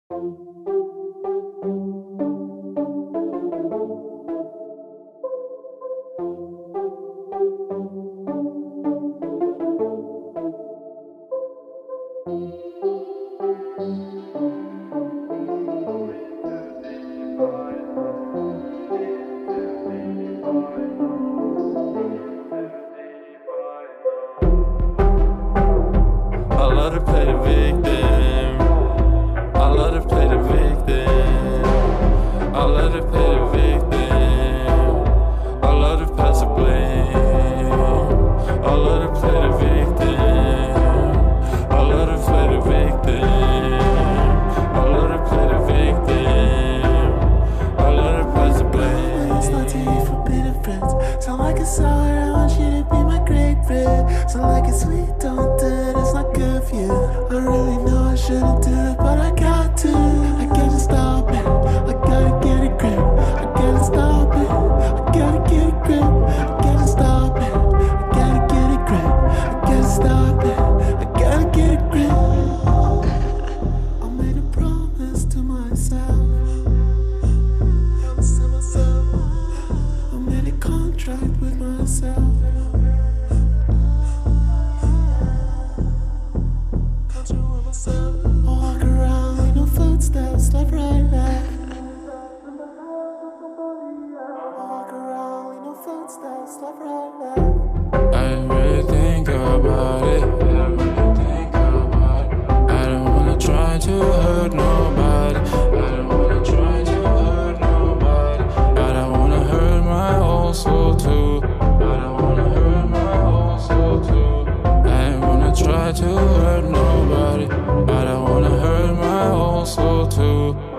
I love to play the victim. I love to play the victim. I love to play the victim. I love to pass the blame. I love to play the victim. I love to play the victim. I love to play the victim. I love to pass the blame. It's not to you forbidden friends. Sound like a sour, I want you to be my grapefruit. Sound like it's sweet, don't do it, it's not good for you. I really know I shouldn't do it, but I got to. I can't stop it, I gotta get a grip. I gotta stop it, I gotta get a grip. I gotta stop it, I gotta get a grip. I gotta stop it, I gotta get a grip. I made a promise to myself. I made a contract with myself. I walk around with no footsteps, left, right, left. I walk around with no footsteps, left, right, left. I didn't really think about it. I don't wanna try to hurt nobody. I don't wanna try to hurt nobody. I don't wanna hurt my own soul too. I don't wanna hurt my own soul too. I don't wanna try to hurt nobody. I don't wanna hurt my own soul too.